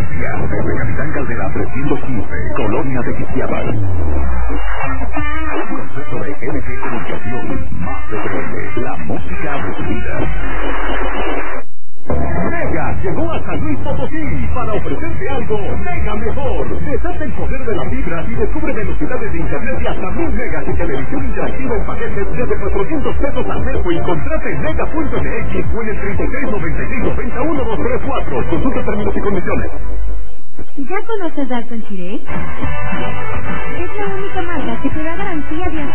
Valencia, desde Capitán Caldera 315, Colonia de Quiciabal. Un concepto de NG Comunicación, más FM, la música de tu vida. Mega llegó a San Luis Potosí para ofrecerte algo mega mejor. Desata el poder de la fibra y descubre velocidades de internet de hasta 1000 megas y televisión interactiva en paquetes desde 400 pesos al mes y contrata en mega.mx o en el 3695-91234. Consulta términos y condiciones. ¿Ya conoces Dalton Chile? Es la única marca que te da garantía de